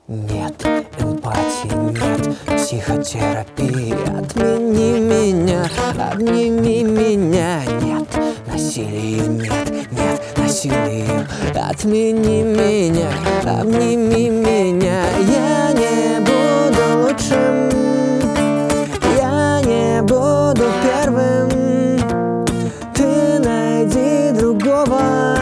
Нет эмпатии, нет психотерапии. Отмени меня, обними меня. Нет насилию, нет насилию. Отмени меня, обними меня. Я не буду лучшим, я не буду первым. Ты найди другого,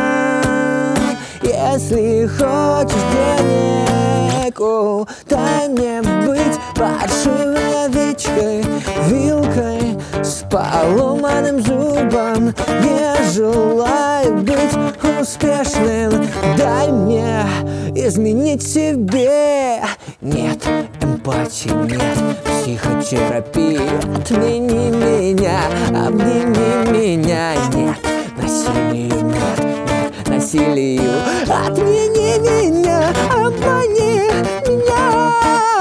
если хочешь денег. Дай мне быть паршивой овечкой, вилкой с поломанным зубом. Не желаю быть успешным, дай мне изменить себе. Нет эмпатии, нет психотерапии. Отмени меня, обними меня. Нет насилию, нет насилию. Отмени меня, обмани меня.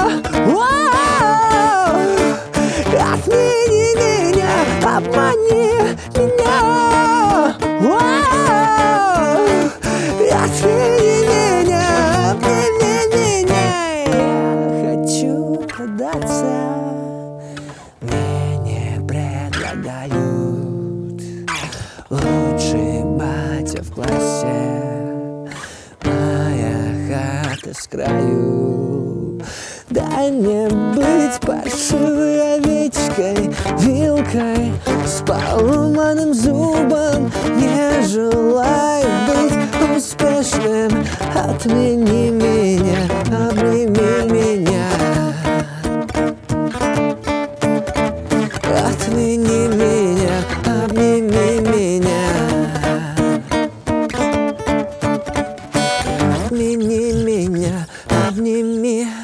Отмени меня, обмани меня. Отмени меня, обмани меня. Я хочу продаться, мне не предлагают. Лучший батя в классе, моя хата с краю. Дай мне быть паршивой овечкой, вилкой с поломанным зубом. Не желаю быть успешным. Отмени меня, обними меня. Отмени меня, обними меня. Отмени меня, обними.